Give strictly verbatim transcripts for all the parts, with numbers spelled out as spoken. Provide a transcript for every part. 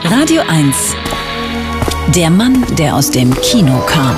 Radio eins. Der Mann, der aus dem Kino kam.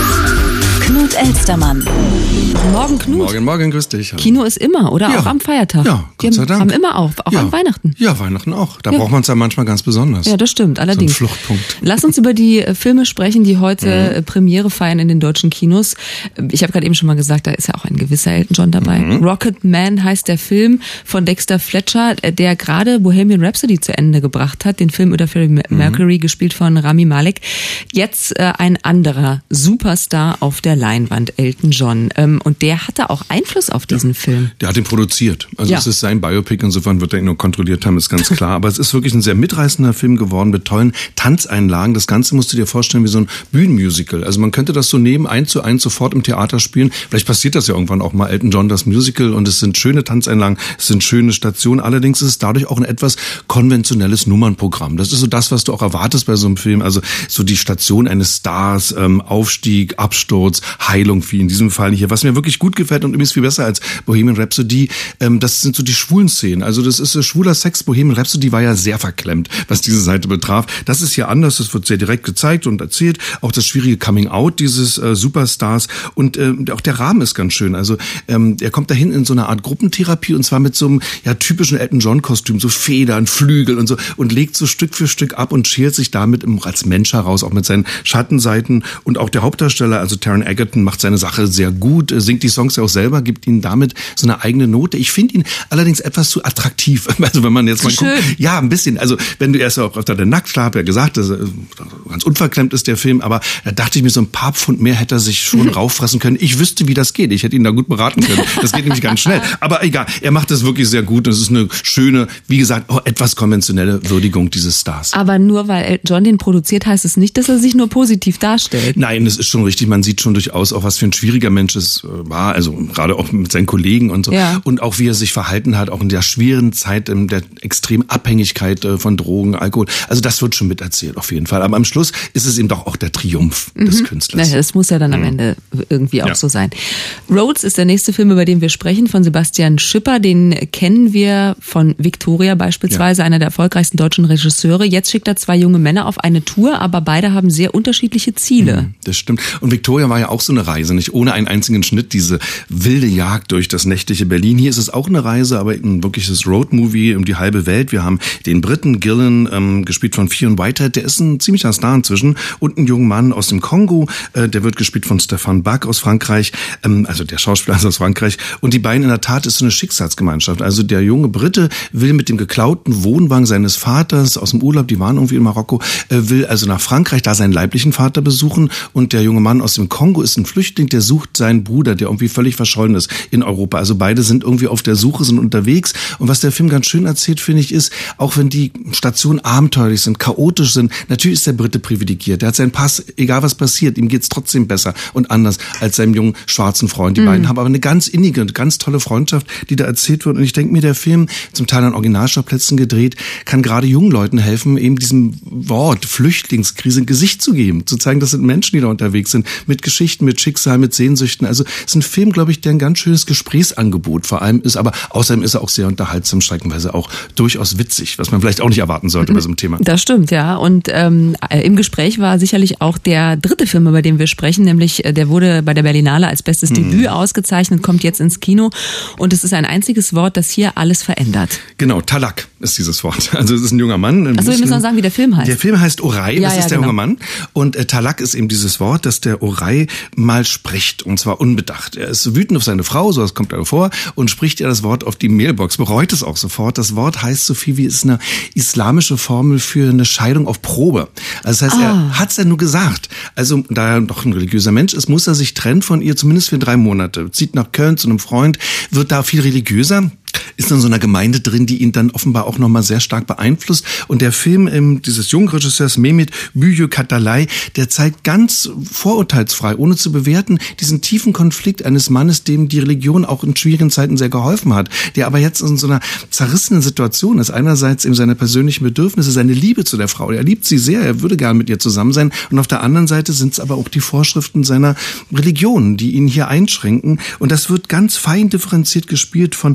Knut Elstermann. Morgen, Knut. Morgen, morgen, grüß dich. Hallo. Kino ist immer, oder? Ja. Auch am Feiertag. Ja, Gott sei Wir Dank. haben immer auf, auch ja. an Weihnachten. Ja, Weihnachten auch. Da Ja. braucht man es ja manchmal ganz besonders. Ja, das stimmt, allerdings. So ein Fluchtpunkt. Lass uns über die äh, Filme sprechen, die heute mhm. Premiere feiern in den deutschen Kinos. Ich habe gerade eben schon mal gesagt, da ist ja auch ein gewisser Elton John dabei. Mhm. Rocket Man heißt der Film von Dexter Fletcher, der gerade Bohemian Rhapsody zu Ende gebracht hat, den Film über Freddie Mercury, mhm. gespielt von Rami Malek. Jetzt äh, ein anderer Superstar auf der Leinwand, Elton John. Ähm, und der hatte auch Einfluss auf diesen ja. Film. Der hat ihn produziert. Also ja. es ist sein Biopic, insofern wird er ihn nur kontrolliert haben, ist ganz klar. Aber es ist wirklich ein sehr mitreißender Film geworden mit tollen Tanzeinlagen. Das Ganze musst du dir vorstellen wie so ein Bühnenmusical. Also man könnte das so neben eins zu eins sofort im Theater spielen. Vielleicht passiert das ja irgendwann auch mal, Elton John, das Musical. Und es sind schöne Tanzeinlagen, es sind schöne Stationen. Allerdings ist es dadurch auch ein etwas konventionelles Nummernprogramm. Das ist so das, was du auch erwartest bei so einem Film. Also so die Station eines Stars, ähm, Aufstieg, Absturz, Heilung, wie in diesem Fall hier. Was mir wirklich gut gefällt und übrigens viel besser als Bohemian Rhapsody, ähm, das sind so die schwulen Szenen. Also das ist äh, schwuler Sex. Bohemian Rhapsody war ja sehr verklemmt, was diese Seite betraf. Das ist hier anders. Das wird sehr direkt gezeigt und erzählt. Auch das schwierige Coming-out dieses äh, Superstars. Und äh, auch der Rahmen ist ganz schön. Also ähm, er kommt dahin in so eine Art Gruppentherapie und zwar mit so einem ja typischen Elton John-Kostüm, so Federn, Flügel und so und legt so Stück für Stück ab und schert sich damit im, als Mensch heraus, auch mit seinen Schattenseiten. Und auch der Hauptdarsteller, also Taron Egerton, macht seine Sache sehr gut, singt die Songs ja auch selber, gibt ihnen damit so eine eigene Note. Ich finde ihn allerdings etwas zu attraktiv. Also wenn man jetzt mal Schön. guckt, ja, ein bisschen. Also wenn du erst auch öfter der Nacktschlag, hab ja gesagt, dass, ganz unverklemmt ist der Film, aber da dachte ich mir, so ein paar Pfund mehr hätte er sich schon mhm. rauffressen können. Ich wüsste, wie das geht. Ich hätte ihn da gut beraten können. Das geht nämlich ganz schnell. Aber egal, er macht das wirklich sehr gut. Es ist eine schöne, wie gesagt, oh, etwas konventionelle Würdigung dieses Stars. Aber nur weil Elton John den produziert, heißt es nicht, dass er sich nur positiv darstellt. Nein, das ist schon richtig. Man sieht schon durchaus auch, was für ein schwieriger Mensch es war. Also gerade auch mit seinen Kollegen und so. Ja. Und auch wie er sich verhalten hat, auch in der schweren Zeit der extremen Abhängigkeit von Drogen, Alkohol. Also das wird schon miterzählt auf jeden Fall. Aber am Schluss ist es eben doch auch der Triumph mhm. des Künstlers. Naja, das muss ja dann am Ende irgendwie auch ja. so sein. Rhodes ist der nächste Film, über den wir sprechen, von Sebastian Schipper. Den kennen wir von Victoria beispielsweise, ja. einer der erfolgreichsten deutschen Regisseure. Jetzt schickt er zwei junge Männer auf eine Tour, aber beide haben sehr unterschiedliche Ziele. Mhm, das stimmt. Und Victoria war ja auch so eine Reise, nicht ohne einen einzigen Schnitt, diese wilde Jagd durch das nächtliche Berlin. Hier ist es auch eine Reise, aber ein wirkliches Roadmovie um die halbe Welt. Wir haben den Briten Gillen, ähm, gespielt von Fionn Whitehead, der ist ein ziemlicher Star inzwischen, und einen jungen Mann aus dem Kongo, äh, der wird gespielt von Stéphane Bach aus Frankreich, ähm, also der Schauspieler aus Frankreich. Und die beiden in der Tat ist so eine Schicksalsgemeinschaft. Also der junge Brite will mit dem geklauten Wohnwagen seines Vaters aus dem Urlaub, die waren irgendwie in Marokko, äh, will also nach Frankreich, da seinen leiblichen Vater besuchen. Und der junge Mann aus dem Kongo ist ein Flüchtling, der sucht seinen Bruder, der irgendwie völlig verschollen ist in Europa. Also beide sind irgendwie auf der Suche, sind unterwegs. Und was der Film ganz schön erzählt, finde ich, ist, auch wenn die Stationen abenteuerlich sind, chaotisch sind, natürlich ist der Brite privilegiert. Der hat seinen Pass, egal was passiert, ihm geht's trotzdem besser und anders als seinem jungen schwarzen Freund. Die mhm. beiden haben aber eine ganz innige und ganz tolle Freundschaft, die da erzählt wird. Und ich denke mir, der Film, zum Teil an Originalschauplätzen gedreht, kann gerade jungen Leuten helfen, eben diesem Wort Flüchtlingskrise ein Gesicht zu geben, zu zeigen, das sind Menschen, die da unterwegs sind, mit Geschichten, mit Schicksal, mit Sehnsüchten. Also es ist ein Film, glaube ich, der ein ganz schönes Gesprächsangebot vor allem ist, aber außerdem ist er auch sehr unterhaltsam, streckenweise auch durchaus witzig, was man vielleicht auch nicht erwarten sollte bei so einem Thema. Das stimmt, ja. Und ähm, im Gespräch war sicherlich auch der dritte Film, über den wir sprechen, nämlich der wurde bei der Berlinale als bestes hm. Debüt ausgezeichnet, kommt jetzt ins Kino und es ist ein einziges Wort, das hier alles verändert. Genau, Talak ist dieses Wort. Also es ist ein junger Mann. Achso, wir müssen noch sagen, wie der Film heißt. Der Film heißt Oray, ja, das ja, ist der genau. junge Mann. Und äh, Talak ist eben dieses Wort, das der Oray mal spricht, und zwar unbedacht. Er ist wütend auf seine Frau, so das kommt er vor, und spricht ihr das Wort auf die Mailbox, bereut es auch sofort. Das Wort heißt so viel wie, ist eine islamische Formel für eine Scheidung auf Probe. Also das heißt, ah. er hat es ja nur gesagt. Also da er doch ein religiöser Mensch ist, muss er sich trennen von ihr, zumindest für drei Monate. Zieht nach Köln zu einem Freund, wird da viel religiöser. Ist in so einer Gemeinde drin, die ihn dann offenbar auch nochmal sehr stark beeinflusst. Und der Film ähm, dieses jungen Regisseurs Mehmet Büyükatalay, der zeigt ganz vorurteilsfrei, ohne zu bewerten, diesen tiefen Konflikt eines Mannes, dem die Religion auch in schwierigen Zeiten sehr geholfen hat, der aber jetzt in so einer zerrissenen Situation ist. Einerseits eben seine persönlichen Bedürfnisse, seine Liebe zu der Frau. Er liebt sie sehr, er würde gern mit ihr zusammen sein. Und auf der anderen Seite sind es aber auch die Vorschriften seiner Religion, die ihn hier einschränken. Und das wird ganz fein differenziert gespielt von Seyhun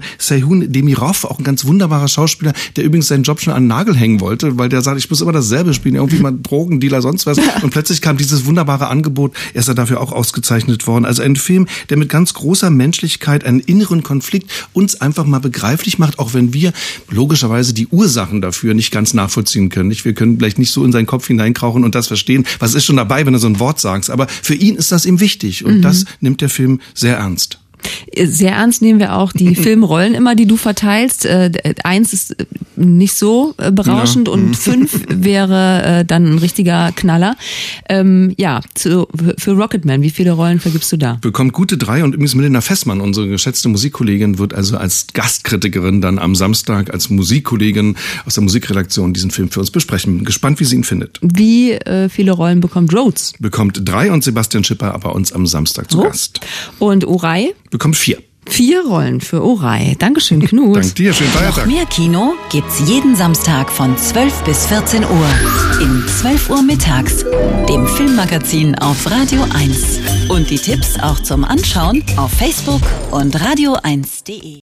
Ceyhun Demirov, auch ein ganz wunderbarer Schauspieler, der übrigens seinen Job schon an den Nagel hängen wollte, weil der sagt, ich muss immer dasselbe spielen, irgendwie mal Drogendealer, sonst was. Und plötzlich kam dieses wunderbare Angebot, er ist ja dafür auch ausgezeichnet worden. Also ein Film, der mit ganz großer Menschlichkeit einen inneren Konflikt uns einfach mal begreiflich macht, auch wenn wir logischerweise die Ursachen dafür nicht ganz nachvollziehen können. Wir können vielleicht nicht so in seinen Kopf hineinkrauchen und das verstehen. Was ist schon dabei, wenn du so ein Wort sagst? Aber für ihn ist das ihm wichtig und mhm. das nimmt der Film sehr ernst. Sehr ernst nehmen wir auch die Filmrollen immer, die du verteilst. Äh, eins ist nicht so äh, berauschend ja. und fünf wäre äh, dann ein richtiger Knaller. Ähm, ja, zu, für Rocketman, wie viele Rollen vergibst du da? Bekommt gute drei und übrigens Melinda Fessmann, unsere geschätzte Musikkollegin, wird also als Gastkritikerin dann am Samstag als Musikkollegin aus der Musikredaktion diesen Film für uns besprechen. Bin gespannt, wie sie ihn findet. Wie äh, viele Rollen bekommt Rhodes? Bekommt drei und Sebastian Schipper bei uns am Samstag zu oh. Gast. Und Oray? Bekommt vier. Vier Rollen für Oray. Dankeschön, Knut. Dank dir, schönen Feiertag. Noch mehr Kino gibt's jeden Samstag von zwölf bis vierzehn Uhr. In zwölf Uhr mittags, dem Filmmagazin auf Radio eins. Und die Tipps auch zum Anschauen auf Facebook und radio eins punkt de.